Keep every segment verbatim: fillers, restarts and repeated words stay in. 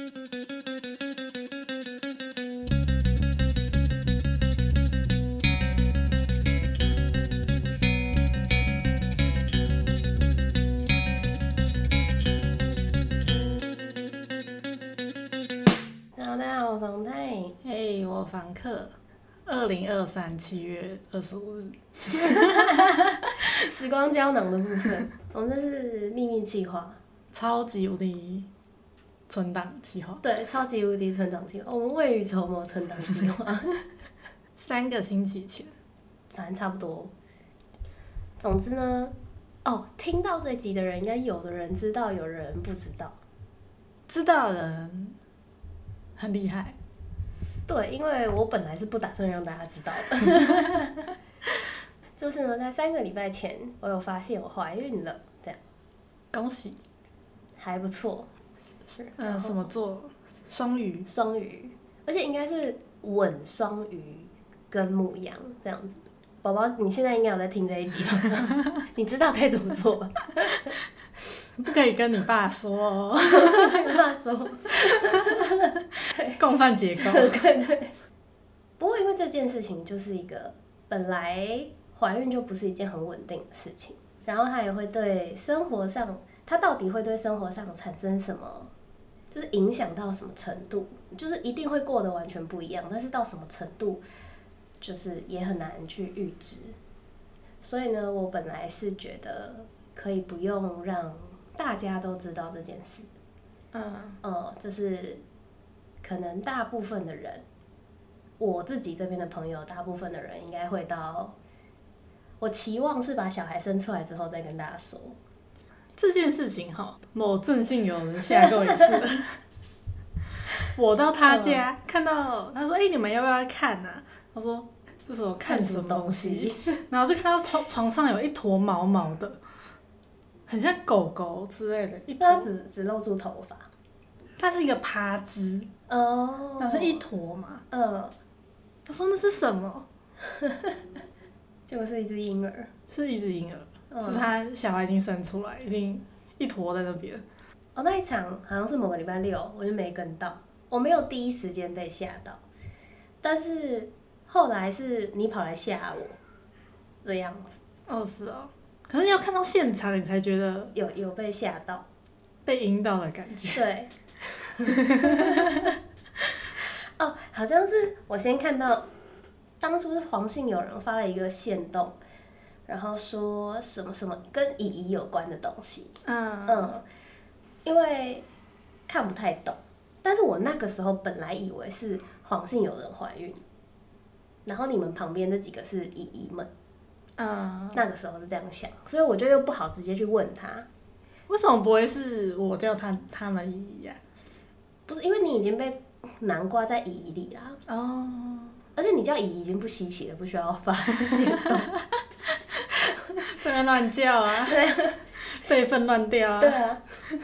大家好，我房太。 嘿，我房客。二零二三七月二十五日， 时光胶囊的部分，我们这是秘密企划， 超级无敌存档计划。 对，超级无敌存档计划，我们未雨绸缪存档计划。 三个星期前， 反正差不多。总之呢，哦，听到这集的人，应该有的人知道，有人不知道。 知道的人很厉害。 对，因为我本来是不打算让大家知道的。就是呢，在三个礼拜前，我有发现我怀孕了，这样。 恭喜。 还不错。是。 呃，什么座？双鱼。 双鱼，而且应该是吻双鱼跟牡羊这样子。宝宝，你现在应该有在听这一集吧？你知道该怎么做吧？ 不可以跟你爸说哦。 跟你爸说。 共犯结构。 对对。不过因为这件事情就是一个本来怀孕就不是一件很稳定的事情，然后它也会对生活上，它到底会对生活上产生什么，就是影响到什么程度，就是一定会过得完全不一样，但是到什么程度，就是也很难去预知。所以呢，我本来是觉得可以不用让大家都知道这件事。嗯，呃，就是可能大部分的人，我自己这边的朋友，大部分的人应该会到，我期望是把小孩生出来之后再跟大家说这件事情哈。某正信有人吓过一次。我到他家、嗯、看到他说：“哎、欸，你们要不要看啊？”他说：“这是我看什么东西？”然后就看到床上有一坨毛毛的。很像狗狗之类的，一坨。 它只只露出头发， 它是一个趴姿哦，然后是一坨嘛。嗯，他说那是什么？ 结果是一只婴儿， 是一只婴儿，嗯、是他小孩已经生出来，已经一坨在那边。 哦，那一场好像是某个礼拜六，我就没跟到，我没有第一时间被吓到，但是后来是你跑来吓我的样子。 哦，是哦。可是要看到现场，你才觉得有有被吓到， 被引导的感觉。 对。哦，好像是我先看到，当初是黄姓有人发了一个限动，然后说什么什么跟姨姨有关的东西。嗯嗯，因为看不太懂，但是我那个时候本来以为是黄姓有人怀孕，然后你们旁边这几个是姨姨们。嗯，那个时候是这样想，所以我就又不好直接去问他， 为什么不会是我叫他他们姨姨呀？ 不是因为你已经被南瓜在姨姨里啦。哦，而且你叫姨姨已经不稀奇了，不需要发现动。 不能乱叫啊！对啊，辈分乱掉啊！ 对啊。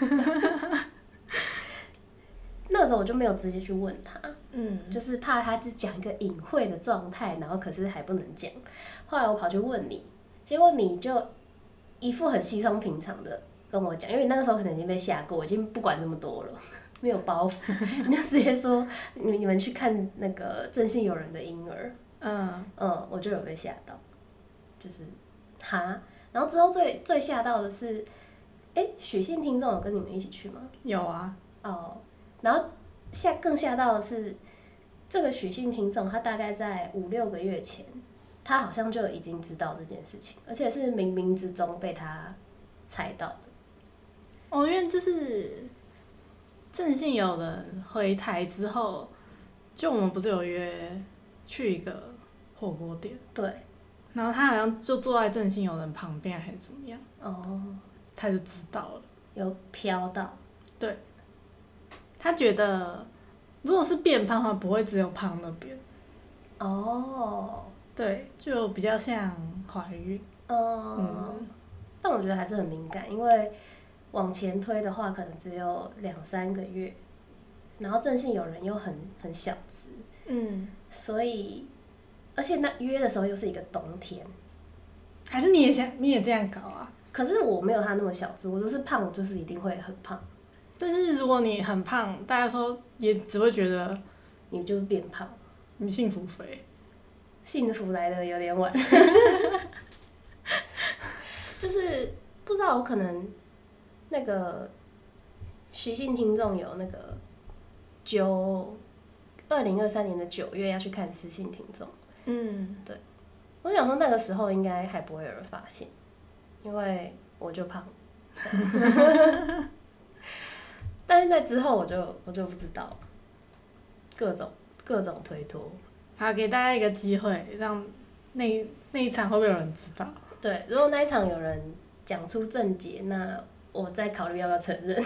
那个时候我就没有直接去问他，嗯，就是怕他只讲一个隐晦的状态，然后可是还不能讲。后来我跑去问你，结果你就一副很稀松平常的跟我讲，因为你那个时候可能已经被吓过，我已经不管这么多了，没有包袱，你就直接说你你们去看那个正信有人的婴儿，嗯嗯，我就有被吓到，就是哈，然后之后最最吓到的是，哎、欸，许姓听众有跟你们一起去吗？ 有啊， 哦。然后吓更吓到的是，这个许姓听众，他大概在五六个月前，他好像就已经知道这件事情，而且是冥冥之中被他猜到的。 哦，因为就是正信有人回台之后，就我们不是有约去一个火锅店， 对， 然后他好像就坐在正信有人旁边还是怎么样，哦，他就知道了， 有飘到， 对。他觉得，如果是变胖的话，不会只有胖那边。哦，对，就比较像怀孕。 嗯，嗯，但我觉得还是很敏感，因为往前推的话，可能只有两三个月，然后正信有人又很很小只，嗯，所以，而且那约的时候又是一个冬天， 还是你也想你也这样搞啊？ 可是我没有他那么小只，我就是胖，我就是一定会很胖。 但是如果你很胖，大家说也只会觉得你就是变胖， 你幸福肥。 幸福来的有点晚。就是不知道，我可能那个徐姓听众有那个九二零二三年的九月要去看失信听众。 嗯， 对，我想说那个时候应该还不会有人发现，因为我就胖。但是在之后我就我就不知道，各种各种推脱。 好，给大家一个机会，让那那一场会不会有人知道？ 对，如果那一场有人讲出正解，那我再考虑要不要承认。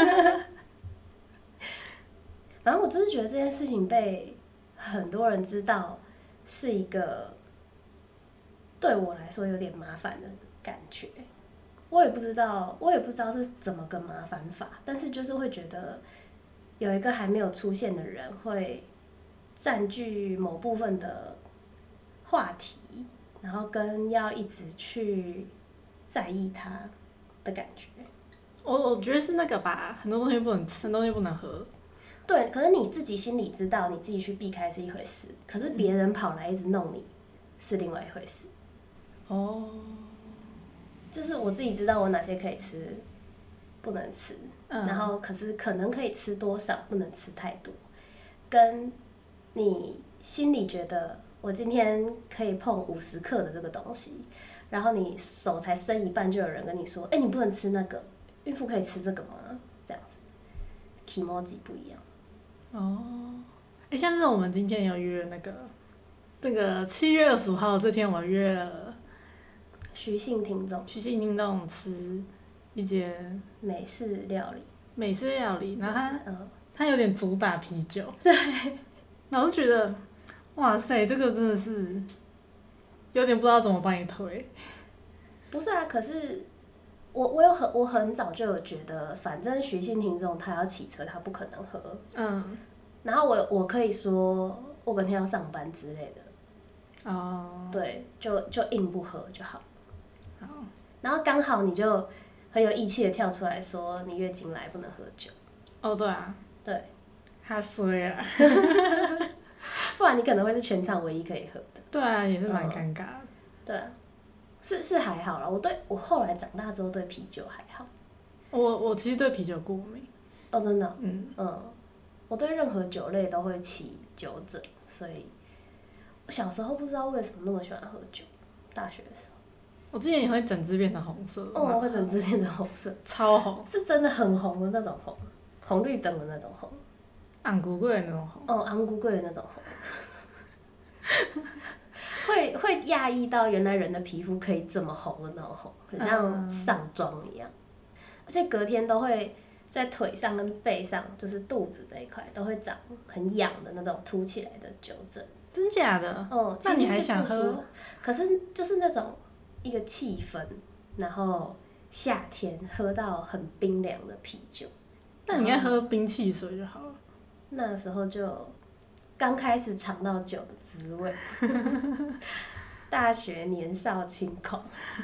反正我就是觉得这件事情被很多人知道，是一个对我来说有点麻烦的感觉。我也不知道，我也不知道是怎么个麻烦法，但是就是会觉得有一个还没有出现的人会占据某部分的话题，然后跟要一直去在意他的感觉。 我我觉得是那个吧，很多东西不能吃，很多东西不能喝。 对，可是你自己心里知道，你自己去避开是一回事，可是别人跑来一直弄你，是另外一回事。 哦， 就是我自己知道我哪些可以吃，不能吃， 嗯、 然后可是可能可以吃多少，不能吃太多，跟你心里觉得我今天可以碰五十克的这个东西，然后你手才伸一半，就有人跟你说：“哎、欸，你不能吃那个，孕妇可以吃这个吗？”这样子 ，kimoji 不一样。 哦，哎、欸，像是我们今天有约那个，那个七月二十五号这天，我约了徐姓听众， 徐姓听众吃一间美式料理， 美式料理，然后他、 嗯、 他有点主打啤酒， 对， 然后就觉得，哇塞，这个真的是有点不知道怎么帮你推。 不是啊，可是我我有很我很早就有觉得，反正徐姓听众他要骑车，他不可能喝。 嗯。 然后我我可以说，我隔天要上班之类的。 哦。 对，就就硬不喝就好。 好。 然后刚好你就很有义气的跳出来说，你月经来不能喝酒。 哦，对啊。 对。 他衰啊。 不然你可能会是全场唯一可以喝的。 对啊，也是蛮尴尬的。 嗯、对啊。是是还好啦，我对我后来长大之后对啤酒还好。 我我其实对啤酒过敏。 哦，真的。 嗯嗯，我对任何酒类都会起酒疹，所以我小时候不知道为什么那么喜欢喝酒。大学的时候， 我之前也会整支变成红色。 哦，我会整支变成红色， 超红， 是真的很红的那种红，红绿灯的那种红， 昂古贵的那种红。 哦，昂古贵的那种红。会会讶异到原来人的皮肤可以这么红的那种红，很像上妆一样，嗯、而且隔天都会在腿上跟背上，就是肚子这一块都会长很痒的那种凸起来的酒疹。 真假的？ 哦， 那你还想喝？ 可是就是那种一个气氛，然后夏天喝到很冰凉的啤酒， 那你应该喝冰汽水就好了。 那时候就刚开始尝到酒的滋味。大学年少轻狂，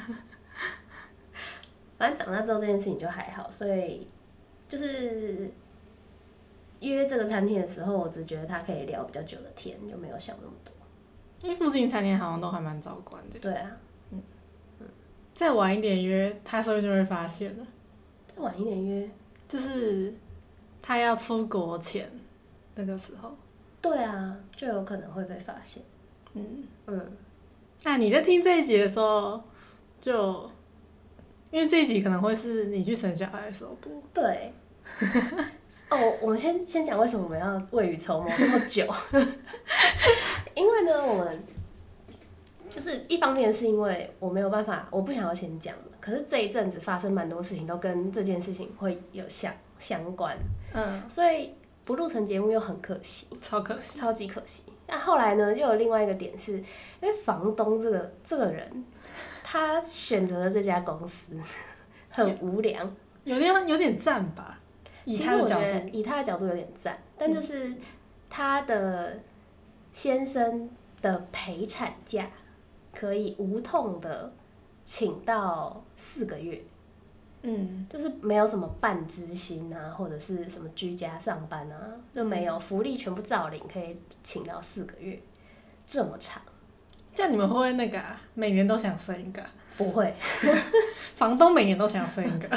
反正长大之后这件事情就还好，所以就是约这个餐厅的时候，我只觉得他可以聊比较久的天，就没有想那么多。 因为附近餐厅好像都还蛮早关的。 对啊， 嗯嗯，再晚一点约，他说不定就会发现了。 再晚一点约， 就是他要出国前那个时候。 对啊，就有可能会被发现。 嗯嗯， 那你在听这一集的时候，就因为这一集可能会是你去生小孩的时候播。 对。哦，我们先先讲为什么我们要未雨绸缪这么久。因为呢，我们就是一方面是因为我没有办法，我不想要先讲，可是这一阵子发生蛮多事情都跟这件事情会有相相关， 嗯， 所以不录成节目又很可惜， 超可惜， 超级可惜。但后来呢，又有另外一个点是，因为房东这个这个人，他选择了这家公司，很无良， 有点有点赞吧。以他的角度， 其实我觉得以他的角度有点赞，但就是他的先生的陪产假可以无痛的请到四个月， 嗯， 就是没有什么半支薪啊，或者是什么居家上班啊，就没有福利全部照领，可以请到四个月，这么长。 这样你们会不会那个啊？每年都想生一个？ 不会， 房东每年都想生一个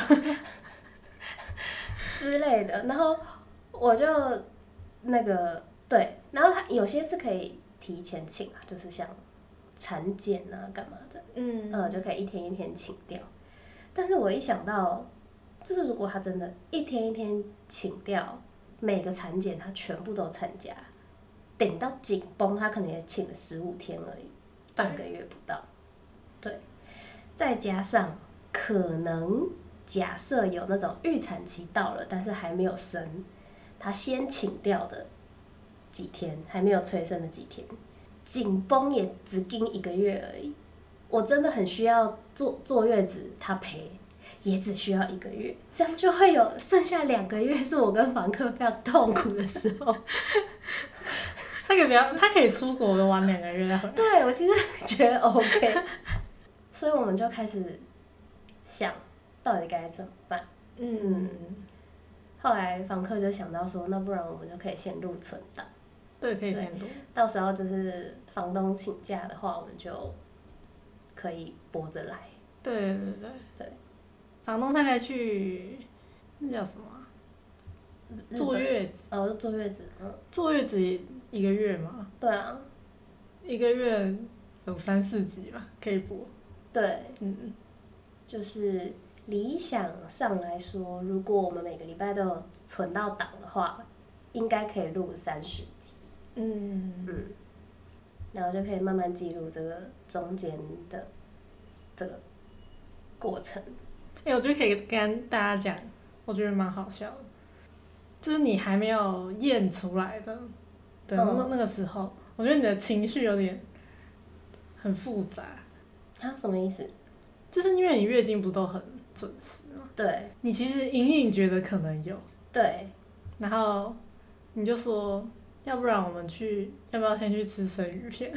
之类的。然后我就那个对，然后他有些是可以提前请啊，就是像产检啊干嘛的， 嗯呃，就可以一天一天请掉。但是我一想到，就是如果他真的一天一天请掉，每个产检他全部都参加，顶到紧绷，他可能也请了十五天而已，半个月不到。对，再加上可能假设有那种预产期到了，但是还没有生，他先请掉的几天，还没有催生的几天，紧绷也只盯一个月而已。我真的很需要坐坐月子，他陪也只需要一个月，这样就会有剩下两个月是我跟房客非常痛苦的时候。 他可以不要，他可以出国的玩两个月再回来。 对，我其实觉得 OK， 所以我们就开始想到底该怎么办。嗯，后来房客就想到说，那不然我们就可以先录存档。 对，可以先录。 到时候就是房东请假的话，我们就可以拨着来。 对对对对。 房东太太去，那叫什么、啊？坐月子。 哦，坐月子，嗯。 坐月子一个月嘛？ 对啊。 一个月有三四集嘛，可以播。 对。 嗯。 就是理想上来说，如果我们每个礼拜都有存到档的话，应该可以录三十集。 嗯嗯。然后就可以慢慢记录这个中间的这个过程。 哎、欸，我觉得可以跟大家讲，我觉得蛮好笑的，就是你还没有验出来的的那、嗯、那个时候，我觉得你的情绪有点很复杂。 啊，什么意思？ 就是因为你月经不都很准时吗？ 对。 你其实隐隐觉得可能有。 对。然后你就说，要不然我们去，要不要先去吃生鱼片？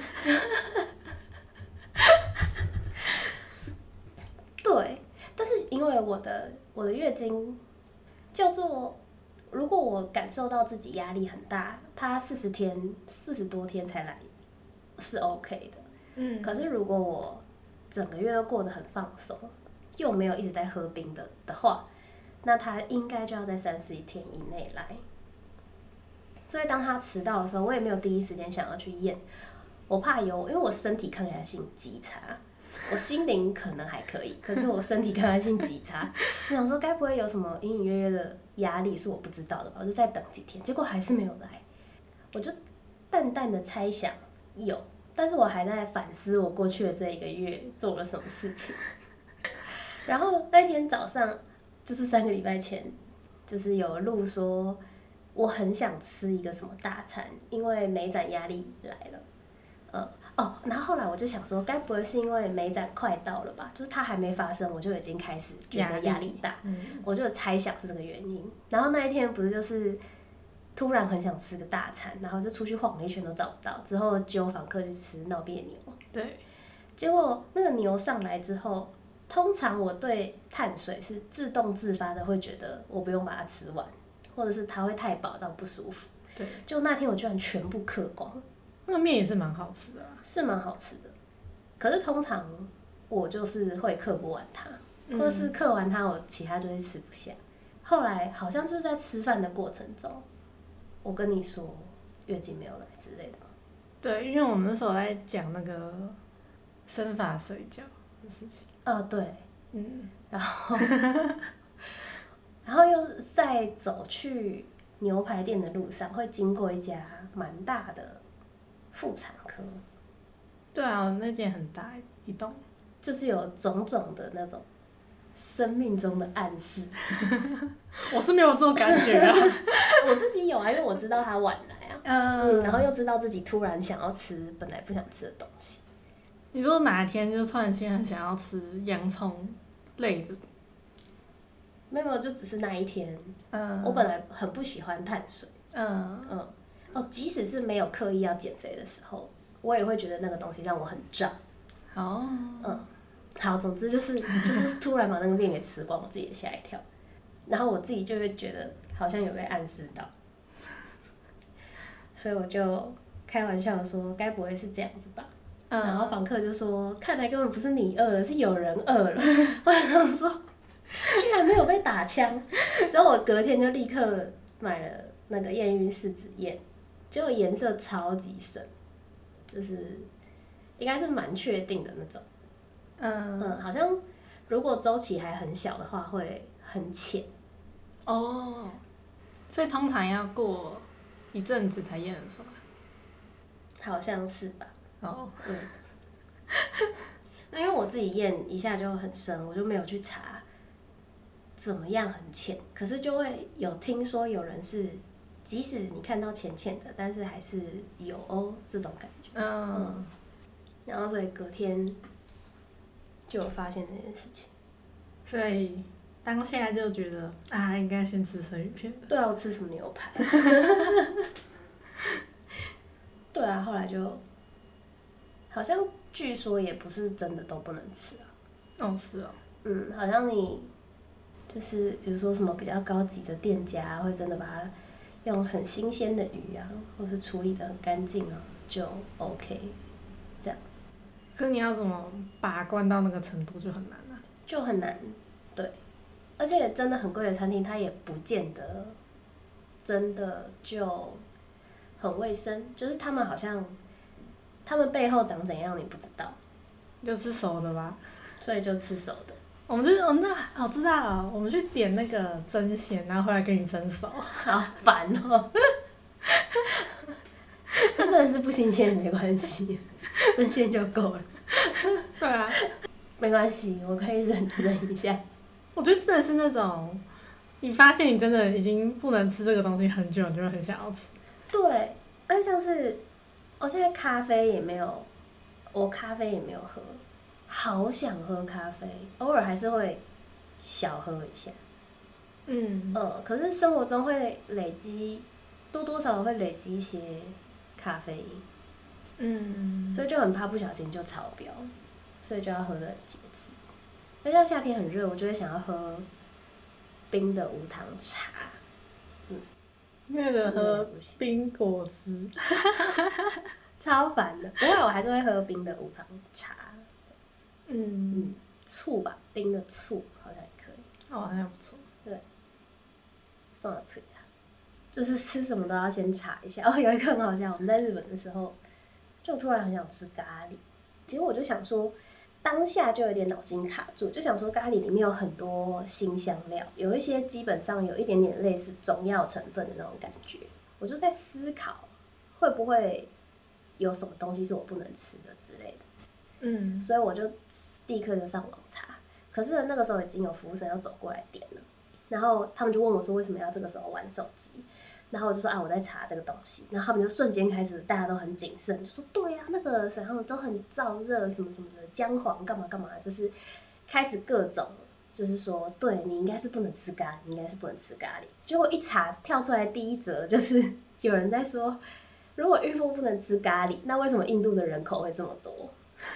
对。但是因为我的我的月经叫做，如果我感受到自己压力很大，它四十天四十多天才来是 OK 的。嗯。可是如果我整个月都过得很放松，又没有一直在喝冰的的话，那它应该就要在三十一天以内来。所以当他迟到的时候，我也没有第一时间想要去验，我怕有，因为我身体抗压性极差。我心灵可能还可以，可是我身体抗压性极差。我想说，该不会有什么隐隐约约的压力是我不知道的吧？我就再等几天，结果还是没有来。我就淡淡的猜想有，但是我还在反思我过去的这一个月做了什么事情。然后那天早上，就是三个礼拜前，就是有录说我很想吃一个什么大餐，因为美展压力来了。呃哦，然后后来我就想说，该不会是因为美展快到了吧？就是它还没发生，我就已经开始觉得压力大，嗯、我就猜想是这个原因。然后那一天不是就是突然很想吃个大餐，然后就出去晃了一圈都找不到，之后揪房客去吃闹别扭。 对， 结果那个牛上来之后，通常我对碳水是自动自发的会觉得我不用把它吃完，或者是它会太饱到不舒服。 对， 就那天我居然全部嗑光。 那个面也是蛮好吃的、啊， 是蛮好吃的。可是通常我就是会嗑不完它，嗯、或者是嗑完它，我其他就会吃不下。后来好像就是在吃饭的过程中，我跟你说月经没有来之类的。 对，因为我们那时候在讲那个生发水饺的事情。 呃，对， 嗯， 然后然后又在走去牛排店的路上，会经过一家蛮大的妇产科。 对啊，那间很大一栋， 就是有种种的那种生命中的暗示。 我是没有这种感觉啊， 我自己有啊，因为我知道他晚来啊，嗯，然后又知道自己突然想要吃本来不想吃的东西。 你说哪一天就突然间很想要吃洋葱类的？ 没有，就只是那一天。嗯，我本来很不喜欢碳水。嗯嗯。哦，即使是没有刻意要减肥的时候，我也会觉得那个东西让我很胀。 哦。 嗯， 好，总之就是就是突然把那个面给吃光，我自己也吓一跳，然后我自己就会觉得好像有被暗示到，所以我就开玩笑说，该不会是这样子吧？嗯、然后房客就说，看来根本不是你饿了，是有人饿了。我想说，居然没有被打枪，之后我隔天就立刻买了那个验孕试纸验，结果颜色超级深，就是应该是蛮确定的那种。嗯嗯，好像如果周期还很小的话，会很浅。 哦，所以通常要过一阵子才验得出来。 好像是吧。 哦。 嗯。那因为我自己验一下就很深，我就没有去查怎么样很浅，可是就会有听说有人是，即使你看到浅浅的，但是还是有哦这种感觉。嗯。嗯然后所以隔天就有发现这件事情。 所以当下就觉得啊，应该先吃生鱼片的。 对啊，我吃什么牛排？对啊，后来就好像据说也不是真的都不能吃啊。 哦，是哦。 嗯，好像你就是比如说什么比较高级的店家会真的把它用很新鲜的鱼啊，或是处理得很干净啊，就 OK 这样。 可是你要怎么把关到那个程度就很难啊。 就很难，对。而且真的很贵的餐厅，它也不见得真的就很卫生，就是他们好像他们背后长怎样你不知道， 就吃熟的吧。 所以就吃熟的。 我们就我们那我知道了，我们去点那个蒸鲜，然后回来给你蒸熟。 好烦哦。那真的是不新鲜没关系，蒸鲜就够了。 对啊， 没关系，我可以忍忍一下。 我觉得真的是那种，你发现你真的已经不能吃这个东西很久，你就会很想要吃。 对，而且像是我现在咖啡也没有，我咖啡也没有喝，好想喝咖啡，偶尔还是会小喝一下。嗯，呃，可是生活中会累积，多多少少会累积一些咖啡因。嗯，所以就很怕不小心就超标，所以就要喝得很节制。而且夏天很热，我就会想要喝冰的无糖茶。嗯， 那个喝冰果汁， 超烦的。不过我还是会喝冰的无糖茶。嗯嗯，醋吧，冰的醋好像也可以。 哦，好像不错。 对，送了嘴啦。就是吃什么都要先查一下。哦，有一个很好笑，我们在日本的时候，就突然很想吃咖喱，结果我就想说。当下就有点脑筋卡住，就想说咖喱里面有很多辛香料，有一些基本上有一点点类似中药成分的那种感觉。我就在思考，会不会有什么东西是我不能吃的之类的。嗯，所以我就立刻就上网查。可是那个时候已经有服务生要走过来点了，然后他们就问我说为什么要这个时候玩手机。然后我就说啊，我在查这个东西，然后他们就瞬间开始，大家都很谨慎，就说对呀、啊，那个然后都很燥热，什么什么的，姜黄干嘛干嘛，就是开始各种，就是说，对你应该是不能吃咖喱，你应该是不能吃咖喱。结果一查跳出来第一则就是有人在说，如果孕妇不能吃咖喱，那为什么印度的人口会这么多？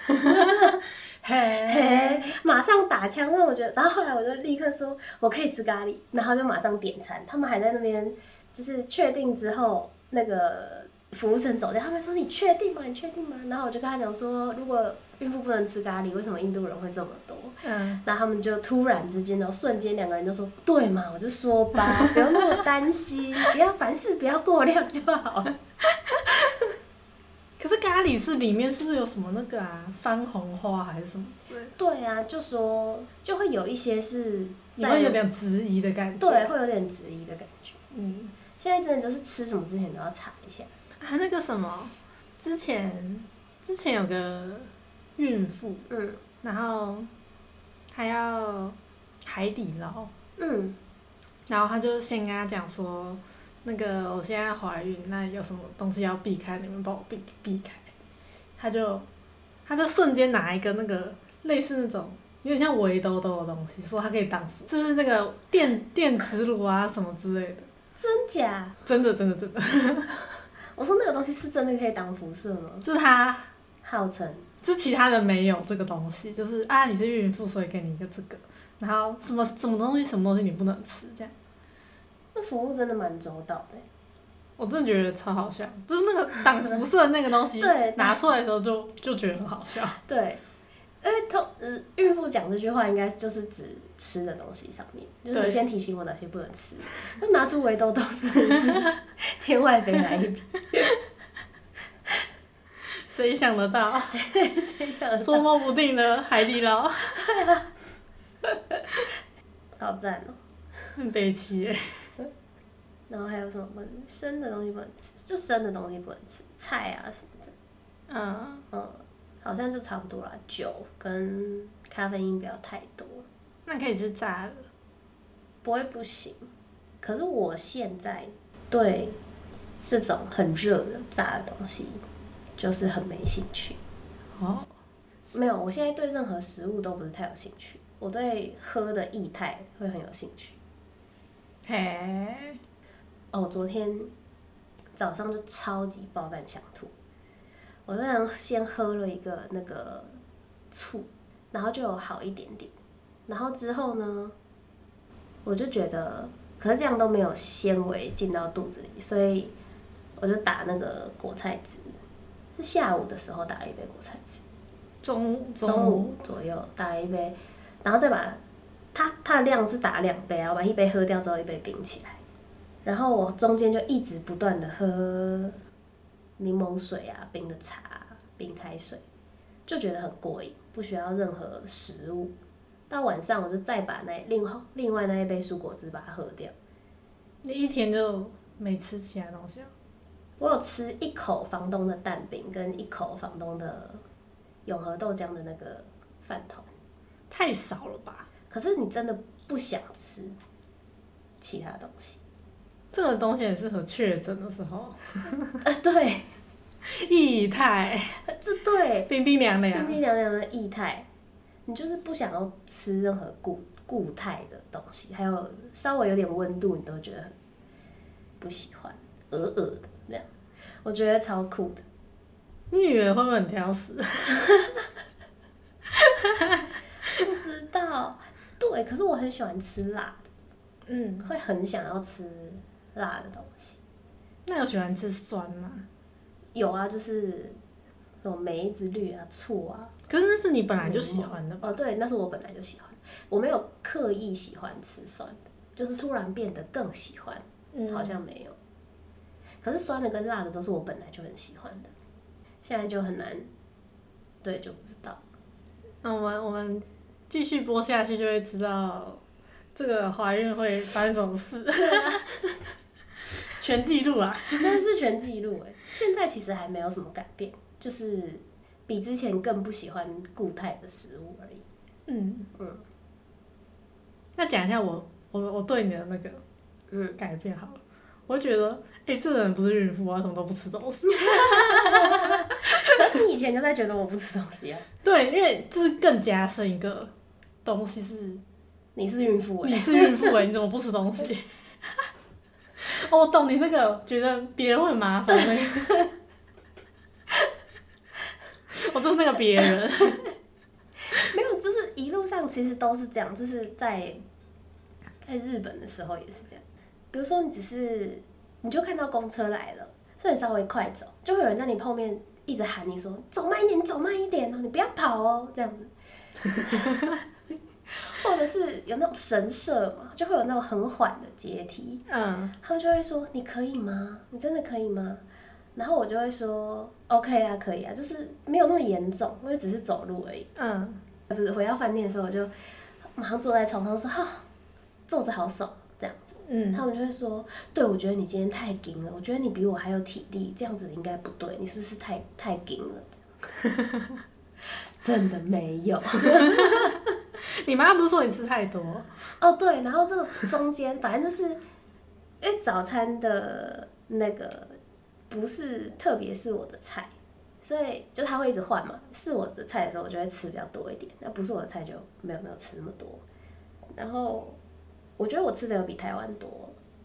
嘿嘿，马上打枪，那我觉得，然后后来我就立刻说我可以吃咖喱，然后就马上点餐，他们还在那边。就是确定之后，那个服务生走掉，他们说你确定吗？你确定吗？然后我就跟他讲说，如果孕妇不能吃咖喱，为什么印度人会这么多？嗯，然后他们就突然之间，然后瞬间两个人就说，对嘛，我就说吧，不要那么担心，不要凡事不要过量就好了。 可是咖喱是里面是不是有什么那个啊，番红花还是什么之类的？ 对啊，就说就会有一些是， 你会有点质疑的感觉。 对，会有点质疑的感觉。嗯。现在真的就是吃什么之前都要查一下啊，那个什么，之前之前有个孕妇，嗯，然后她要海底捞，嗯，然后她就先跟她讲说，那个我现在怀孕，那有什么东西要避开，你们帮我避避开。她就她就瞬间拿一个那个类似那种有点像围兜兜的东西，说它可以当辅，就是那个电电磁炉啊什么之类的。 真假？ 真的真的真的。 我说那个东西是真的可以挡辐射吗？ 就是它号称就其他人没有这个东西，就是啊你是孕妇，所以给你一个这个，然后什么什么东西什么东西你不能吃这样。 那服务真的蛮周到的。 我真的觉得超好笑，就是那个挡辐射那个东西， 对， 拿出来的时候就就觉得很好笑。 对，因为通呃孕妇讲这句话应该就是指吃的东西上面，就是你先提醒我哪些不能吃，就拿出围兜兜真的是天外飞来一笔。 谁想得到？ 谁谁想得到？ 捉摸不定的海底捞。 对啊，好赞哦、喔！ 很悲戚耶。 然后还有什么不能生的东西不能吃？就生的东西不能吃，菜啊什么的。 嗯嗯，好像就差不多啦。酒跟咖啡因不要太多。 那可以吃炸的。 不会不行，可是我现在对这种很热的炸的东西就是很没兴趣。 哦， 没有，我现在对任何食物都不是太有兴趣，我对喝的液态会很有兴趣。 嘿。 哦，我昨天早上就超级爆肝想吐，我那样先喝了一个那个醋，然后就有好一点点，然后之后呢，我就觉得，可是这样都没有纤维进到肚子里，所以我就打那个果菜汁，是下午的时候打了一杯果菜汁， 中中午左右打了一杯，然后再把它它的量是打两杯，然后把一杯喝掉之后一杯冰起来。然后我中间就一直不断的喝柠檬水啊、冰的茶、冰开水，就觉得很过瘾，不需要任何食物。到晚上我就再把那另另外那一杯蔬果汁把它喝掉。 你一天就没吃其他东西啊？ 我有吃一口房东的蛋饼跟一口房东的永和豆浆的那个饭团。 太少了吧？ 可是你真的不想吃其他东西。 这个东西很适合确诊的时候。 呃，对， 液态， 这对， 冰冰凉凉， 冰冰凉凉的液态，你就是不想要吃任何固固态的东西，还有稍微有点温度，你都觉得不喜欢，鹅鹅的这样，我觉得超酷的。 你女儿会不会很挑食？ 不知道，对，可是我很喜欢吃辣的， 嗯， 会很想要吃辣的东西。 那有喜欢吃酸吗？ 有啊，就是什么梅子绿啊、醋啊。 可是那是你本来就喜欢的吧？ 哦，对，那是我本来就喜欢，我没有刻意喜欢吃酸的，就是突然变得更喜欢， 嗯、 好像没有。可是酸的跟辣的都是我本来就很喜欢的，现在就很难，对，就不知道。 那我们我们继续播下去就会知道这个怀孕会发生什么事。全记录啊， 真的是全记录哎！现在其实还没有什么改变，就是比之前更不喜欢固态的食物而已。 嗯嗯。 那讲一下我我我对你的那个嗯改变好了，我觉得哎、欸，这人不是孕妇啊，什么都不吃东西。 可是你以前就在觉得我不吃东西啊？ 对，因为就是更加深一个东西是你是孕妇哎、 欸，你是孕妇哎、欸，你怎么不吃东西？哦，我懂你那个觉得别人会很麻烦那个，我就是那个别人。 没有，就是一路上其实都是这样，就是在在日本的时候也是这样。比如说你只是你就看到公车来了，所以你稍微快走，就会有人在你后面一直喊你说走慢一点，你走慢一点哦，你不要跑哦，这样子。或者是有那种神社嘛，就会有那种很缓的阶梯，嗯，他们就会说你可以吗？你真的可以吗？然后我就会说 OK 啊，可以啊，就是没有那么严重，因为只是走路而已。嗯，不是回到饭店的时候，我就马上坐在床上说哈，坐着好爽这样子。嗯，他们就会说，对，我觉得你今天太紧了，我觉得你比我还有体力，这样子应该不对，你是不是太太紧了？真的没有。 你妈不是说你吃太多？ 哦，对，然后这个中间反正就是，因为早餐的那个不是特别是我的菜，所以就他会一直换嘛。是我的菜的时候，我就会吃比较多一点；那不是我的菜，就没有没有吃那么多。然后我觉得我吃的有比台湾多，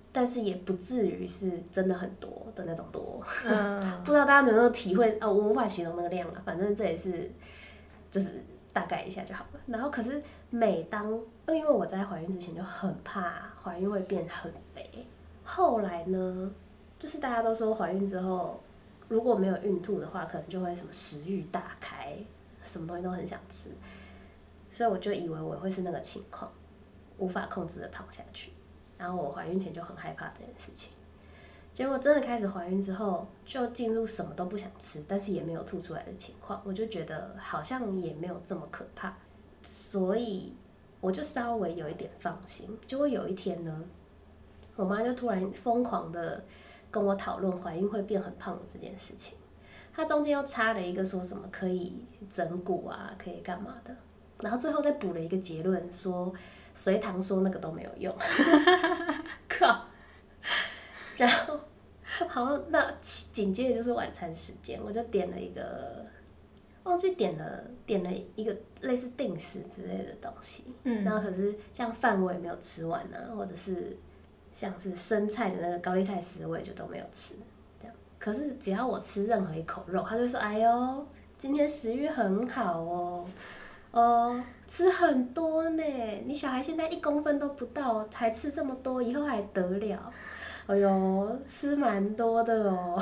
但是也不至于是真的很多的那种多。 嗯， 不知道大家能不能体会啊、哦？我无法形容那个量了，反正这也是就是大概一下就好了。然后可是每当因为我在怀孕之前就很怕怀孕会变很肥，后来呢，就是大家都说怀孕之后如果没有孕吐的话，可能就会什么食欲大开，什么东西都很想吃，所以我就以为我会是那个情况，无法控制的胖下去。然后我怀孕前就很害怕这件事情，结果真的开始怀孕之后，就进入什么都不想吃，但是也没有吐出来的情况，我就觉得好像也没有这么可怕，所以我就稍微有一点放心。结果有一天呢，我妈就突然疯狂的跟我讨论怀孕会变很胖的这件事情，她中间又插了一个说什么可以整骨啊，可以干嘛的，然后最后再补了一个结论说隋唐说那个都没有用，靠！然后好，那紧接着就是晚餐时间，我就点了一个，忘记点了点了一个类似定时之类的东西，嗯，然后可是像饭我也没有吃完啊，或者是像是生菜的那个高丽菜丝我也就都没有吃，这样。可是只要我吃任何一口肉，他就说：“哎呦，今天食欲很好哦。”哦，吃很多呢！你小孩现在一公分都不到，才吃这么多，以后还得了？哎呦，吃蛮多的哦。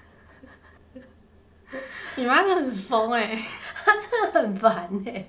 你妈真的很疯哎、欸， 她真的很烦哎。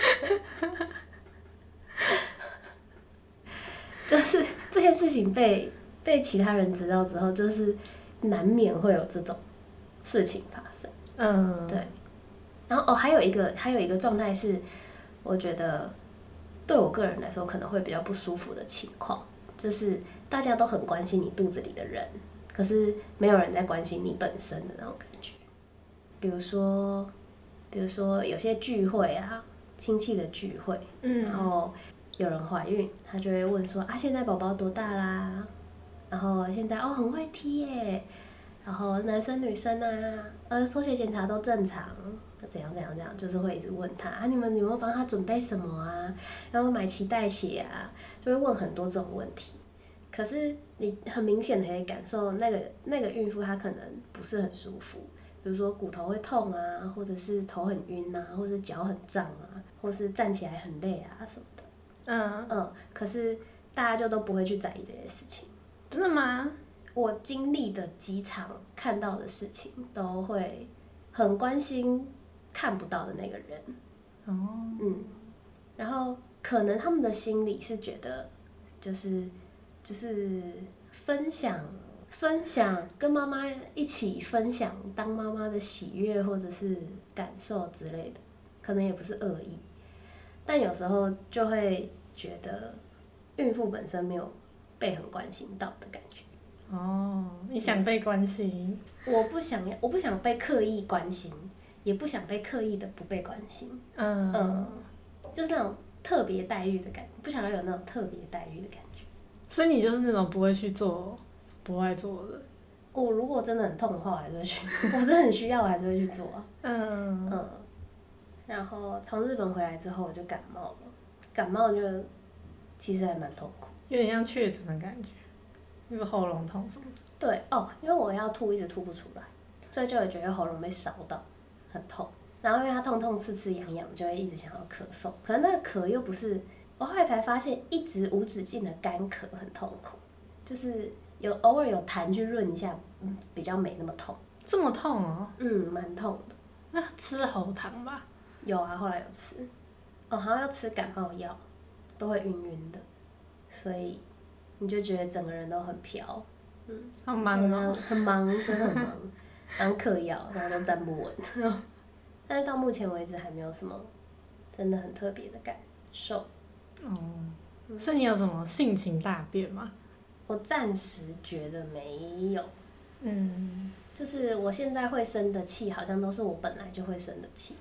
就是这件事情被被其他人知道之后，就是难免会有这种事情发生。嗯，对。然后哦，还有一个还有一个状态是，我觉得对我个人来说可能会比较不舒服的情况，就是大家都很关心你肚子里的人，可是没有人在关心你本身的那种感觉。比如说，比如说有些聚会啊，亲戚的聚会，嗯，然后有人怀孕，他就会问说啊，现在宝宝多大啦？然后现在哦很会踢耶，然后男生女生啊，呃，抽血检查都正常。怎样怎样怎样，就是会一直问他啊，你们有没有帮他准备什么啊？要不要买脐带血啊？就会问很多这种问题。可是你很明显的可以感受，那个那个孕妇她可能不是很舒服，比如说骨头会痛啊，或者是头很晕啊，或者是脚很胀啊，或是站起来很累啊什么的。嗯嗯，可是大家就都不会去在意这些事情。 真的吗？ 我经历的几场看到的事情，都会很关心看不到的那个人，哦，嗯，然后可能他们的心里是觉得，就是就是分享分享，跟妈妈一起分享当妈妈的喜悦或者是感受之类的，可能也不是恶意，但有时候就会觉得孕妇本身没有被很关心到的感觉。 哦，你想被关心？ 我不想要，我不想被刻意关心。也不想被刻意的不被关心，嗯，嗯，就是那种特别待遇的感觉，不想要有那种特别待遇的感觉。 所以你就是那种不会去做、不爱做的。 我如果真的很痛的话，我还是会去；我真的很需要，我还是会去做啊。嗯嗯。然后从日本回来之后，我就感冒了，感冒就其实还蛮痛苦， 有点像确诊的感觉，因为喉咙痛什么的。 对哦，因为我要吐，一直吐不出来，所以就会觉得喉咙被烧到。很痛，然后因为它痛痛刺刺痒痒，就会一直想要咳嗽。可是那个咳又不是，我后来才发现，一直无止境的干咳很痛苦，就是有偶尔有痰去润一下，嗯，比较没那么痛。 这么痛哦？ 嗯，蛮痛的。 那吃喉糖吧？ 有啊，后来有吃。哦，好像要吃感冒药，都会晕晕的，所以你就觉得整个人都很飘。嗯， 好忙哦， 很忙，真的很忙。当嗑药，然后都站不稳，但是到目前为止还没有什么真的很特别的感受。 哦，所以你有什么性情大变吗？ 我暂时觉得没有，嗯，就是我现在会生的气，好像都是我本来就会生的气。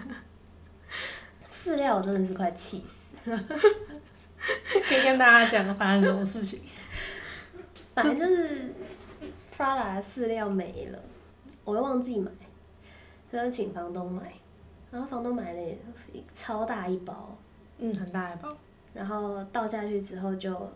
饲料我真的是快气死了。 可以跟大家讲发生什么事情？ 反正就是 Prada 的饲料没了。我又忘记买，所以请房东买，然后房东买了超大一包， 嗯，很大一包， 然后倒下去之后就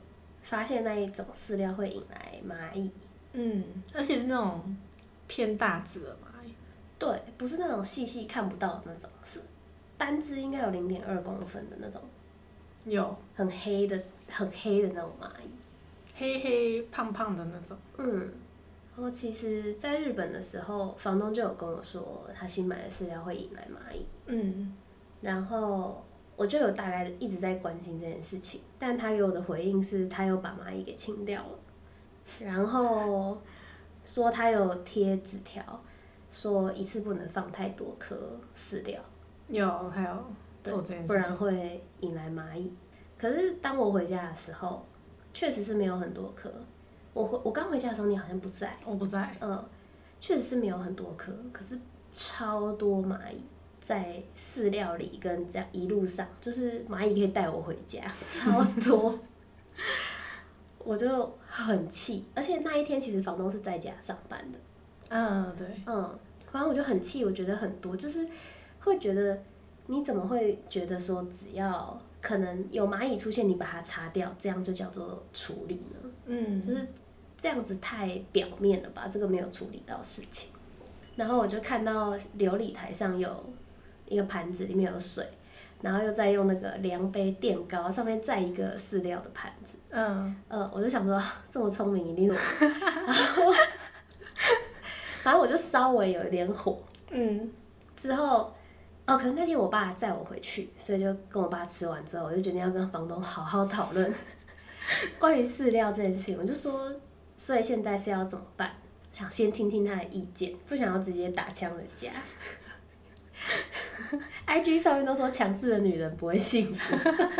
发现那一种饲料会引来蚂蚁。 嗯，而且是那种偏大只的蚂蚁。 对，不是那种细细看不到的那种，是单只应该有零点二公分的那种， 有很黑的、很黑的那种蚂蚁， 黑黑胖胖的那种。 嗯，然后其实在日本的时候，房东就有跟我说，他新买的饲料会引来蚂蚁， 嗯， 然后我就有大概一直在关心这件事情，但他给我的回应是他有把蚂蚁给清掉了，然后说他有贴纸条。说一次不能放太多颗饲料， 有还有做这件事情， 不然会引来蚂蚁。可是当我回家的时候，确实是没有很多颗。我回我刚回家的时候，你好像不在。 我不在。 嗯，确实是没有很多颗，可是超多蚂蚁在饲料里跟这样一路上，就是蚂蚁可以带我回家，超多。我就很气，而且那一天其实房东是在家上班的。 嗯，对， 嗯，反正我就很气，我觉得很多，就是会觉得你怎么会觉得说只要可能有蚂蚁出现，你把它擦掉，这样就叫做处理呢？ 嗯， 就是这样子太表面了吧？这个没有处理到事情。然后我就看到琉璃台上有一个盘子，里面有水，然后又再用那个量杯垫高，上面再一个饲料的盘子。 嗯， 呃，我就想说这么聪明一定是我，然后。反正我就稍微有一点火，嗯，之后，哦，可能那天我爸载我回去，所以就跟我爸吃完之后，我就决定要跟房东好好讨论关于饲料这件事情。我就说，所以现在是要怎么办？想先听听他的意见，不想要直接打枪人家。I G 上面都说强势的女人不会幸福，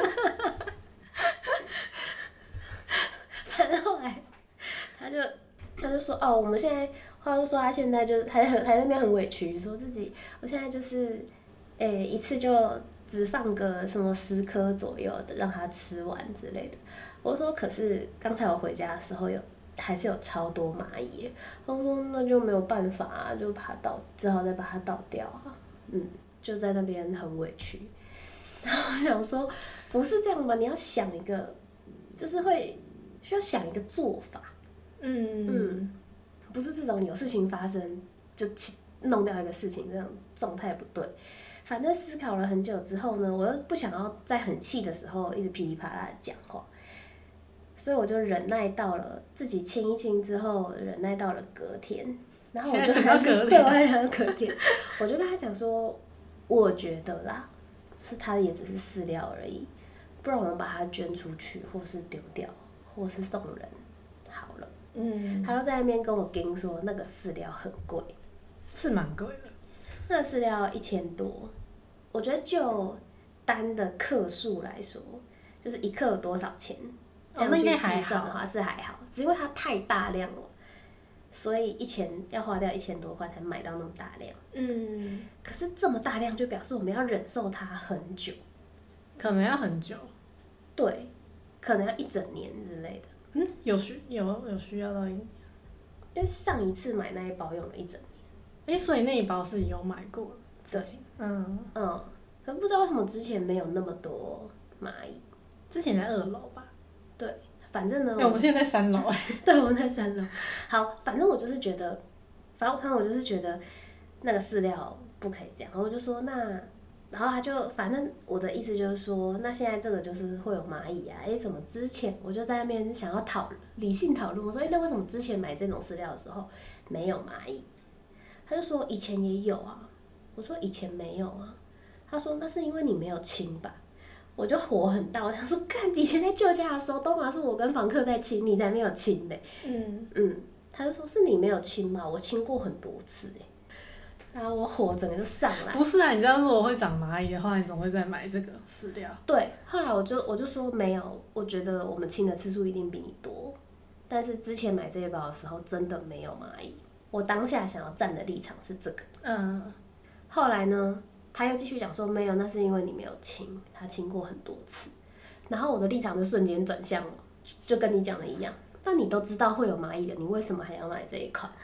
反正后来他就他就说，哦，我们现在。他就说他现在就是还很还在那边很委屈，说自己我现在就是，诶、欸、一次就只放个什么十颗左右的让他吃完之类的。我说可是刚才我回家的时候有还是有超多蚂蚁，他说那就没有办法啊，就把它倒，只好再把它倒掉啊。嗯，就在那边很委屈。然后我想说不是这样吧，你要想一个，就是会需要想一个做法。嗯嗯。不是这种有事情发生就弄掉一个事情，这种状态不对。反正思考了很久之后呢，我又不想要在很气的时候一直噼里啪啦的讲话，所以我就忍耐到了自己清一清之后，忍耐到了隔天，然后我就还是对，我还忍到隔天，我就跟他讲说，我觉得啦，是它也只是饲料而已，不然我们把它捐出去，或是丢掉，或是送人，好了。嗯，他又在那边跟我跟说那个饲料很贵， 是蛮贵的。 那个饲料一千多，我觉得就单的克数来说，就是一克有多少钱，这样去计算的话是还好，只因为它太大量了，所以一千要花掉一千多块才买到那么大量。嗯，可是这么大量就表示我们要忍受它很久， 可能要很久， 对，可能要一整年之类的。 嗯，有需有有需要到一年， 因为上一次买那一包用了一整年。 哎、欸，所以那一包是有买过的。 对，嗯嗯，可不知道为什么之前没有那么多蚂蚁。 之前在二楼吧。 对，反正呢。 欸、我们现在在三楼哎。 对，我们在三楼。好，反正我就是觉得，反正我就是觉得那个饲料不可以这样，然后我就说那。然后他就，反正我的意思就是说，那现在这个就是会有蚂蚁啊，哎，怎么之前我就在那边想要讨理性讨论，我说，哎，那为什么之前买这种饲料的时候没有蚂蚁？他就说以前也有啊，我说以前没有啊，他说那是因为你没有清吧，我就火很大，我想说，干，以前在旧家的时候，都嘛是我跟房客在清，你才没有清嘞，嗯嗯，他就说是你没有清嘛，我清过很多次哎。然后我火整个就上来。 不是啊，你知道如果会长蚂蚁的话，你总会再买这个饲料。 对，后来我就我就说没有，我觉得我们清的次数一定比你多，但是之前买这一包的时候真的没有蚂蚁。我当下想要站的立场是这个。嗯。后来呢，他又继续讲说没有，那是因为你没有清，他清过很多次。然后我的立场就瞬间转向了，就跟你讲的一样。那你都知道会有蚂蚁了，你为什么还要买这一款？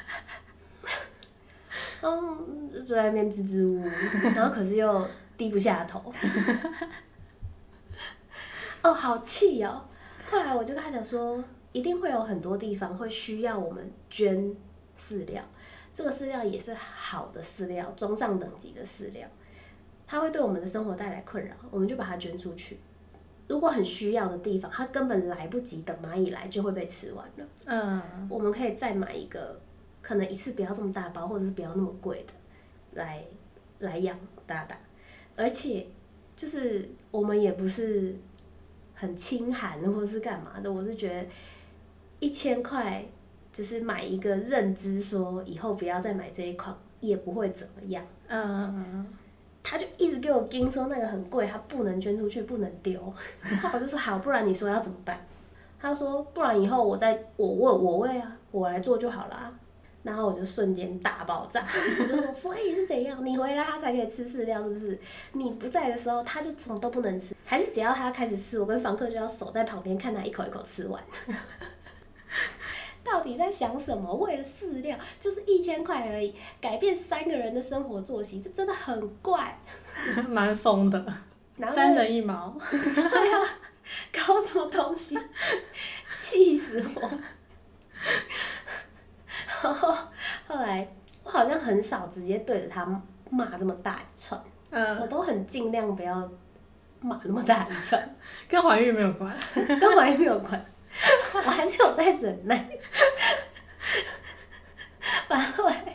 嗯，就在那边支支吾吾，然后可是又低不下头。哦，好气哦！ 后来我就跟他讲说，一定会有很多地方会需要我们捐饲料，这个饲料也是好的饲料，中上等级的饲料，它会对我们的生活带来困扰，我们就把它捐出去。如果很需要的地方，它根本来不及等蚂蚁来，就会被吃完了。嗯，我们可以再买一个，可能一次不要这么大包，或者是不要那么贵的，来来养大大。而且就是我们也不是很清寒或者是干嘛的，我是觉得一千块就是买一个认知，说以后不要再买这一款，也不会怎么样。嗯嗯嗯。他就一直给我盯说那个很贵，他不能捐出去，不能丢。我就说好，不然你说要怎么办？他说不然以后我再我喂我喂啊，我来做就好啦。然后我就瞬间大爆炸，我就说所以是怎样？你回来他才可以吃饲料，是不是？你不在的时候他就什么都不能吃，还是只要他开始吃，我跟房客就要守在旁边看他一口一口吃完。到底在想什么？为了饲料就是一千块而已，改变三个人的生活作息，这真的很怪。 蛮疯的，三人一毛。 对啊，搞什么东西？气死我！然后后来我好像很少直接对着他骂这么大一串，嗯，我都很尽量不要骂那么大一串。 跟怀孕没有关， 跟怀孕没有关。我还是有在忍耐，反正后来，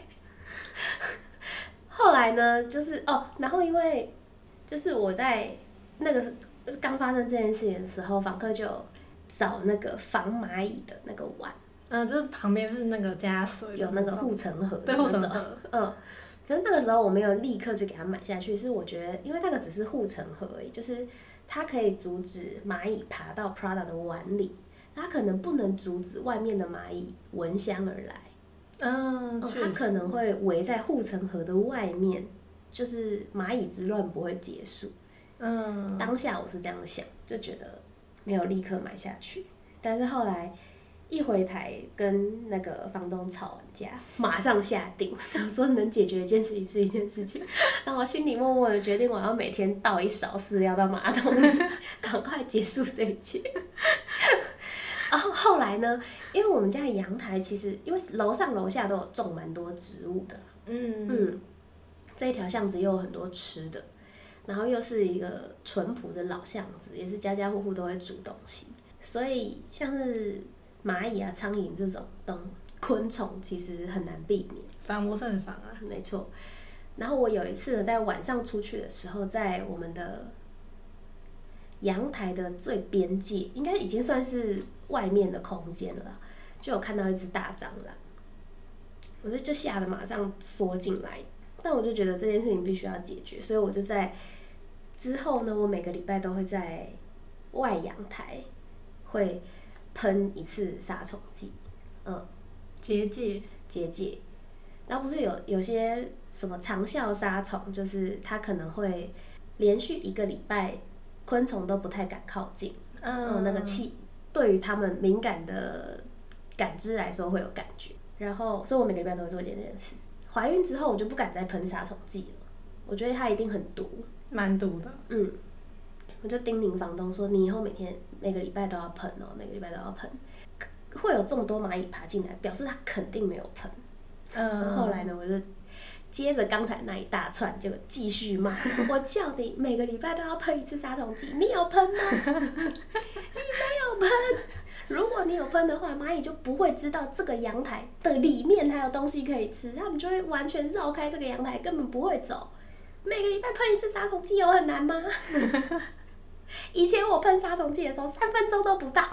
后来呢，就是哦，然后因为就是我在那个刚发生这件事情的时候，访客就找那个防蚂蚁的那个碗， 嗯，就是旁边是那个加水， 有那个护城河， 对，护城河， 嗯。可是那个时候我没有立刻就给它买下去，是我觉得，因为那个只是护城河而已，就是它可以阻止蚂蚁爬到 Prada 的碗里。它可能不能阻止外面的蚂蚁闻香而来，嗯，哦、它可能会围在护城河的外面，就是蚂蚁之乱不会结束。嗯，当下我是这样想，就觉得没有立刻买下去，但是后来一回台跟那个房东吵完架，马上下定，想说能解决一件事情是一件事情，然后我心里默默的决定，我要每天倒一勺饲料到马桶里，赶快结束这一切。然后后来呢？因为我们家的阳台其实，因为楼上楼下都有种蛮多植物的，嗯嗯，这一条巷子又有很多吃的，然后又是一个淳朴的老巷子，也是家家户户都会煮东西，所以像是蚂蚁啊、苍蝇这种东昆虫，其实很难避免， 防不胜防啊。 没错。然后我有一次呢，在晚上出去的时候，在我们的阳台的最边界，应该已经算是外面的空间了啦，就有看到一只大蟑螂，我就就吓得马上缩进来，但我就觉得这件事情必须要解决，所以我就在之后呢，我每个礼拜都会在外阳台会喷一次杀虫剂，嗯， 结界， 结界。然后不是有有些什么长效杀虫，就是它可能会连续一个礼拜，昆虫都不太敢靠近，嗯，那个气对于它们敏感的感知来说会有感觉。然后，所以我每个礼拜都会做一件这件事。怀孕之后，我就不敢再喷杀虫剂了，我觉得它一定很毒， 蛮毒的。 嗯，我就叮咛房东说，你以后每天每个礼拜都要喷哦，每个礼拜都要喷。会有这么多蚂蚁爬进来，表示它肯定没有喷。嗯，后来呢，我就接着刚才那一大串，结果继续骂。我叫你每个礼拜都要喷一次杀虫剂，你有喷吗？你没有喷。如果你有喷的话，蚂蚁就不会知道这个阳台的里面还有东西可以吃，它们就会完全绕开这个阳台，根本不会走。每个礼拜喷一次杀虫剂有很难吗？以前我喷杀虫剂的时候，三分钟都不到。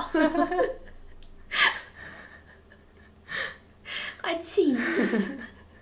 快气死！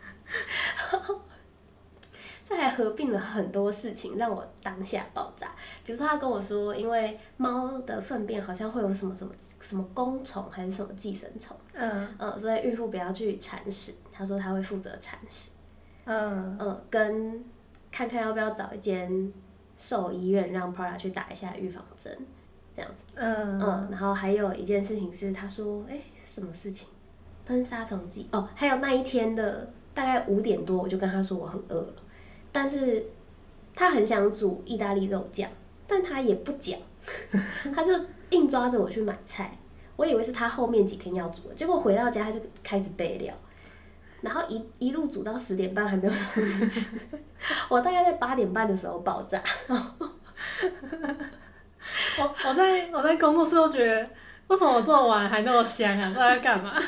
这还合并了很多事情，让我当下爆炸。比如说，他跟我说，因为猫的粪便好像会有什么什么什么弓虫还是什么寄生虫，嗯嗯，所以孕妇不要去铲屎。他说他会负责铲屎，嗯嗯，跟看看要不要找一间兽医院让 Prada 去打一下预防针，这样子，嗯嗯。然后还有一件事情是，他说，哎、欸，什么事情？喷杀虫剂哦，还有那一天的大概五点多，我就跟他说我很饿了，但是他很想煮意大利肉酱，但他也不讲， 他就硬抓着我去买菜，我以为是他后面几天要煮的，结果回到家他就开始备料，然后一一路煮到十点半还没有东西吃，我大概在八点半的时候爆炸。 我我在我在工作室都觉得，为什么我做完还那么香啊？不知道在干嘛？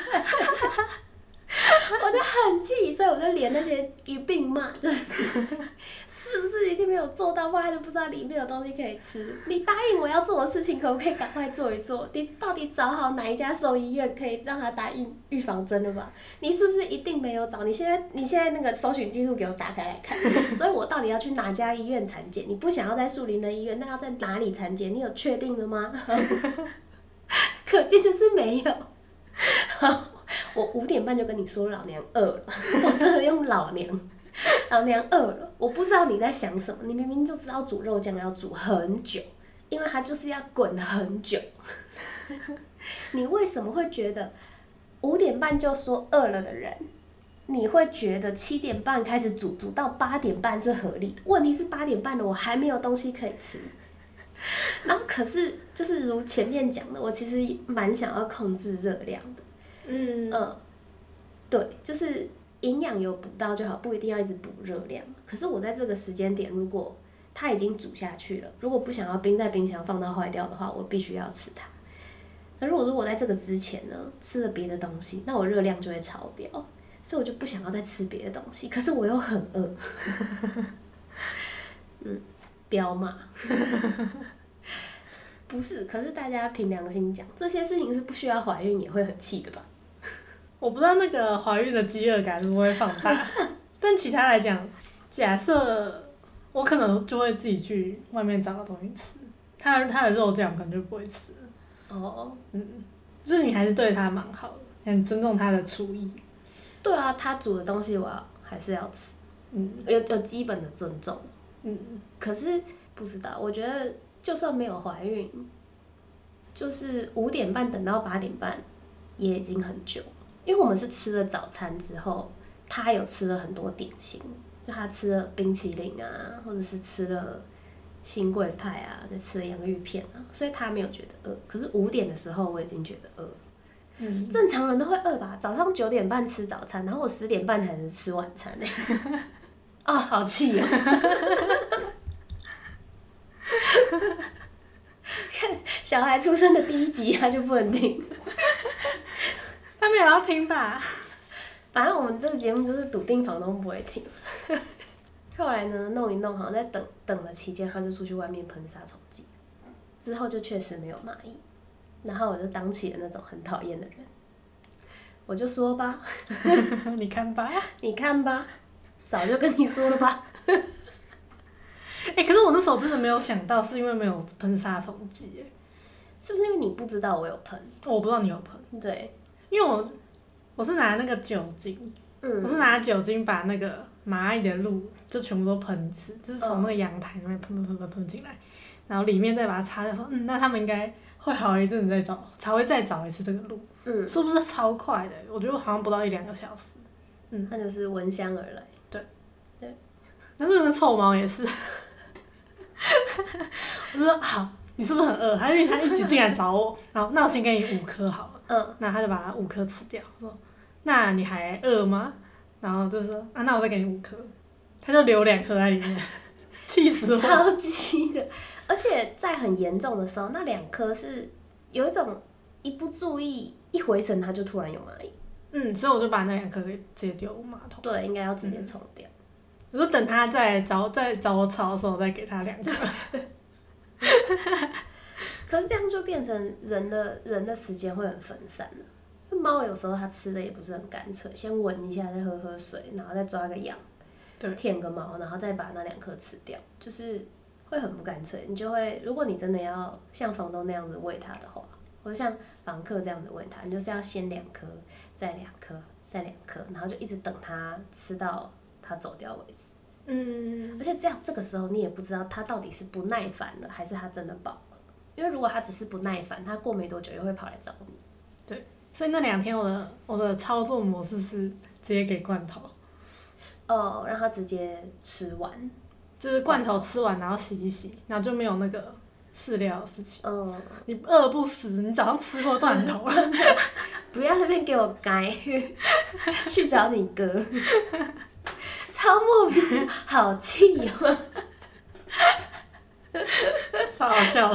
我就很气，所以我就连那些一并骂，就是是不是一定没有做到，不然他就不知道里面有东西可以吃。你答应我要做的事情，可不可以赶快做一做？你到底找好哪一家兽医院可以让他打预预防针了吧？你是不是一定没有找？你现在你现在那个搜寻记录给我打开来看，所以我到底要去哪家医院产检？你不想要在树林的医院，那要在哪里产检？你有确定了吗？可见就是没有。我五点半就跟你说老娘饿了，我真的用老娘，老娘饿了。我不知道你在想什么，你明明就知道煮肉酱要煮很久，因为它就是要滚很久。你为什么会觉得五点半就说饿了的人，你会觉得七点半开始煮，煮到八点半是合理的？问题是八点半了，我还没有东西可以吃。然后可是就是如前面讲的，我其实蛮想要控制热量的。嗯呃，对，就是营养有补到就好，不一定要一直补热量。可是我在这个时间点，如果它已经煮下去了，如果不想要冰在冰箱放到坏掉的话，我必须要吃它。那如果如果在这个之前呢，吃了别的东西，那我热量就会超标，所以我就不想要再吃别的东西。可是我又很饿，嗯，彪骂。不是，可是大家凭良心讲，这些事情是不需要怀孕也会很气的吧？ 我不知道那个怀孕的饥饿感会不会放大，但其他来讲，假设我可能就会自己去外面找个东西吃，他他的肉酱我可能就不会吃。哦，嗯，就是你还是对他蛮好的，很尊重他的厨艺。 对啊，他煮的东西我要还是要吃，嗯，有有基本的尊重，嗯，可是不知道，我觉得就算没有怀孕，就是五点半等到八点半也已经很久。因为我们是吃了早餐之后，他有吃了很多点心，就他吃了冰淇淋啊，或者是吃了新贵派啊，再吃了洋芋片啊，所以他没有觉得饿。可是五点的时候我已经觉得饿。嗯，正常人都会饿吧？早上九点半吃早餐，然后我十点半才能吃晚餐呢、欸。哦，好气哦！看小孩出生的第一集他就不能听。 他没有要听吧？ 反正我们这个节目就是笃定房东不会听。后来呢，弄一弄，好像在等等的期间，他就出去外面喷杀虫剂，之后就确实没有蚂蚁，然后我就当起了那种很讨厌的人，我就说吧， 你看吧， 你看吧，早就跟你说了吧。 哎、欸，可是我那时候真的没有想到，是因为没有喷杀虫剂，哎， 是不是因为你不知道我有喷？ 我不知道你有喷， 对。 因为我我是拿那个酒精，嗯、我是拿酒精把那个蚂蚁的路就全部都喷一次，就是从那个阳台那边喷喷喷喷喷进来，然后里面再把它擦掉，说嗯，那他们应该会好一阵子再找，才会再找一次这个路，嗯，是不是超快的？我觉得好像不到一两个小时， 嗯，那就是闻香而来， 对， 对， 那那个臭毛也是，我就说好，你是不是很饿？他因为他一直进来找我，然后那我先给你五颗好了。嗯，那他就把它五颗吃掉，说：“那你还饿吗？”然后就说：“啊，那我再给你五颗。”他就留两颗在里面，气死我！ 超级的，而且在很严重的时候，那两颗是有一种一不注意，一回神它就突然有蚂蚁。 嗯，所以我就把那两颗给直接丢马桶。 对，应该要直接冲掉。嗯、 我说等他再找再找我吵的时候，再给他两颗。 可是这样就变成人的人的时间会很分散了。因为猫有时候它吃的也不是很干脆，先闻一下，再喝喝水，然后再抓个痒，对，舔个毛，然后再把那两颗吃掉，就是会很不干脆。你就会，如果你真的要像房东那样子喂它的话，或者像房客这样子喂它，你就是要先两颗，再两颗，再两颗，然后就一直等它吃到它走掉为止。嗯，而且这样这个时候你也不知道它到底是不耐烦了，还是它真的饱了。因为如果它只是不耐烦，它过没多久又会跑来找你。 对，所以那两天我的我的操作模式是直接给罐头。 哦，让它直接吃完， 就是罐头吃完然后洗一洗，然后就没有那个饲料的事情。 嗯， 你饿不死，你早上吃过断头了。 不要那边给我该去找你哥，超莫名其妙，好气哦， 超好笑的。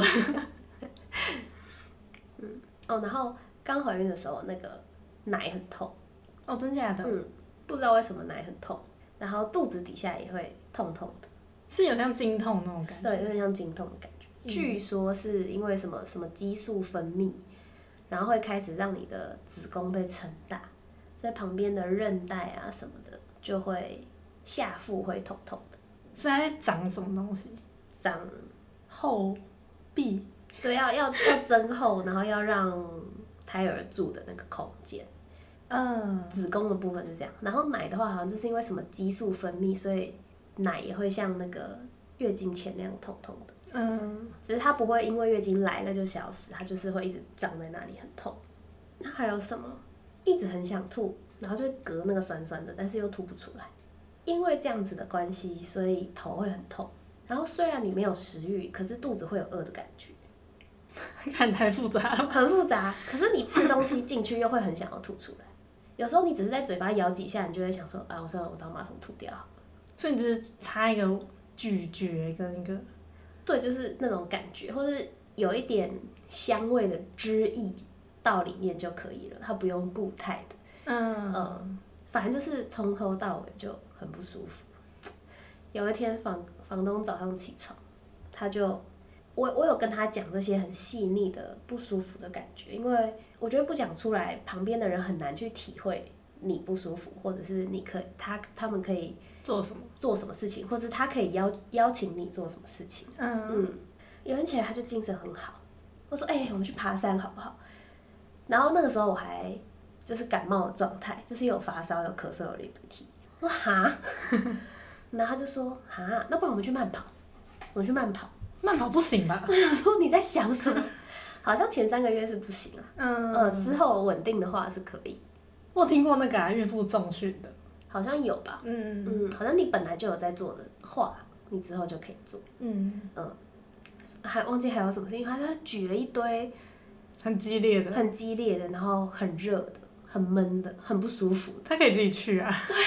嗯，哦，然后刚怀孕的时候，那个奶很痛。 哦，真假的？ 嗯，不知道为什么奶很痛，然后肚子底下也会痛痛的， 是有像经痛那种感觉。 对，有点像经痛的感觉。嗯、据说是因为什么什么激素分泌，然后会开始让你的子宫被撑大，所以旁边的韧带啊什么的就会下腹会痛痛的。 所以它在长什么东西？ 长后壁。 对，要要要增厚，然后要让胎儿住的那个空间。 嗯， 子宫的部分是这样，然后奶的话好像就是因为什么激素分泌，所以奶也会像那个月经前那样痛痛的。 嗯， 只是它不会因为月经来了就消失，它就是会一直长在那里很痛。那还有什么？一直很想吐，然后就会隔那个酸酸的，但是又吐不出来。因为这样子的关系，所以头会很痛。然后虽然你没有食欲，可是肚子会有饿的感觉。 看太复杂了。 很复杂，可是你吃东西进去又会很想要吐出来。有时候你只是在嘴巴咬几下，你就会想说，啊，我算了，我到马桶吐掉好了。 所以你只是差一个咀嚼跟一个， 对，就是那种感觉，或是有一点香味的汁液到里面就可以了，它不用固态的。 嗯嗯，反正就是从头到尾就很不舒服。有一天房房东早上起床，他就我我有跟他讲这些很细腻的不舒服的感觉，因为我觉得不讲出来，旁边的人很难去体会你不舒服，或者是你可他他们可以做什么做什么事情，或者他可以邀邀请你做什么事情。 嗯嗯，有人起来他就精神很好，我说哎、欸，我们去爬山好不好？然后那个时候我还就是感冒的状态，就是有发烧、有咳嗽、有流鼻涕。我说哈，然后他就说哈，那不然我们去慢跑，我们去慢跑。 慢跑不行吧？ 我想说你在想什么？好像前三个月是不行啊， 嗯呃，之后稳定的话是可以。 我有听过那个、啊、孕妇重训的， 好像有吧？ 嗯嗯，好像你本来就有在做的话，你之后就可以做。 嗯嗯，还忘记还有什么事情，他他举了一堆很激烈的， 很激烈的，然后很热的、很闷的、很不舒服的。 他可以自己去啊。 对，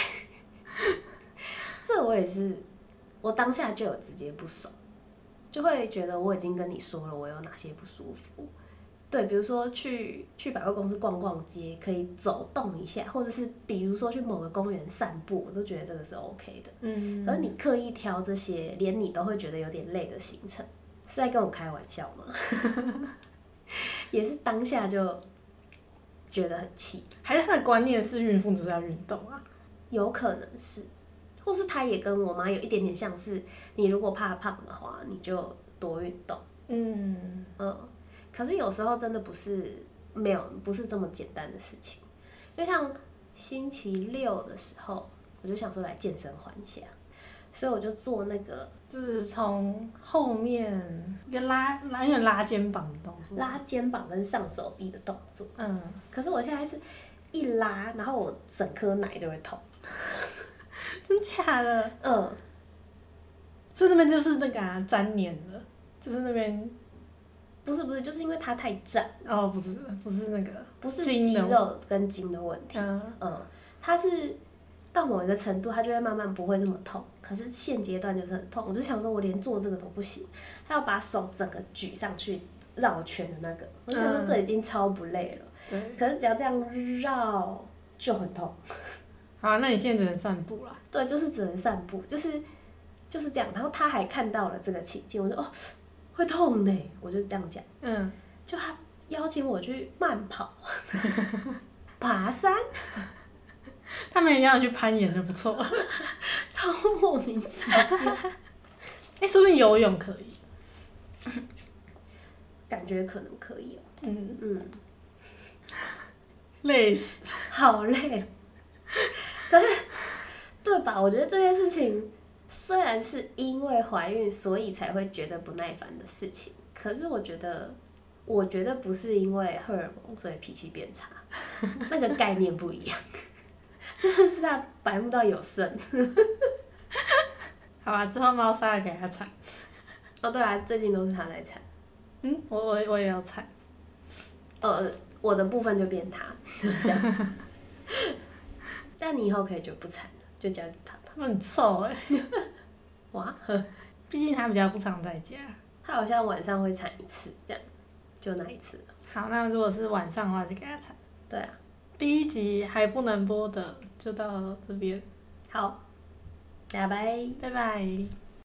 这我也是，我当下就有直接不爽，就会觉得我已经跟你说了我有哪些不舒服。对，比如说去去百货公司逛逛街，可以走动一下，或者是比如说去某个公园散步，我都觉得这个是 OK 的。 嗯， 而你刻意挑这些，连你都会觉得有点累的行程，是在跟我开玩笑吗？也是当下就觉得很气， 还是他的观念是孕妇就是要运动啊？ 有可能是，或是他也跟我妈有一点点像是，你如果怕胖的话，你就多运动。 嗯嗯，可是有时候真的不是没有不是这么简单的事情，就像星期六的时候，我就想说来健身环一下，所以我就做那个就是从后面一个拉拉有点拉肩膀的动作， 拉肩膀跟上手臂的动作。 嗯， 可是我现在是一拉，然后我整颗奶就会痛。 真假的？ 嗯， 所以那边就是那个啊粘黏的，就是那边不是不是，就是因为它太胀， 哦，不是不是那个， 不是筋的肌肉跟筋的问题。 嗯嗯，它是到某一个程度，它就会慢慢不会这么痛。可是现阶段就是很痛，我就想说，我连做这个都不行，他要把手整个举上去绕圈的那个，我就想说这已经超不累了。 对， 可是只要这样绕就很痛。 好啊，那你现在只能散步啦。 对，就是只能散步，就是就是这样。然后他还看到了这个情境，我就哦会痛的，我就这样讲。 嗯， 就他邀请我去慢跑、爬山， 他们一样去攀岩就不错了。 超莫名其妙。 哎、欸，说不定游泳可以。 感觉可能可以哦、 嗯嗯， 累死。 好累。可是，对吧？我觉得这件事情虽然是因为怀孕所以才会觉得不耐烦的事情，可是我觉得，我觉得不是因为荷尔蒙所以脾气变差，那个概念不一样。真的是他白目到有剩。 好吧，之后猫砂给它铲。 哦，对啊，最近都是他在铲。 嗯，我我我也要惨。 呃，我的部分就变他，这样。但你以后可以就不惨了，就交给他吧。 很臭哎、欸。 哇， 毕竟他比较不常在家。 他好像晚上会铲一次，这样，就那一次了。 好，那如果是晚上的话，就给他铲。 对啊。 第一集还不能播的，就到这边。 好，拜拜。 拜拜。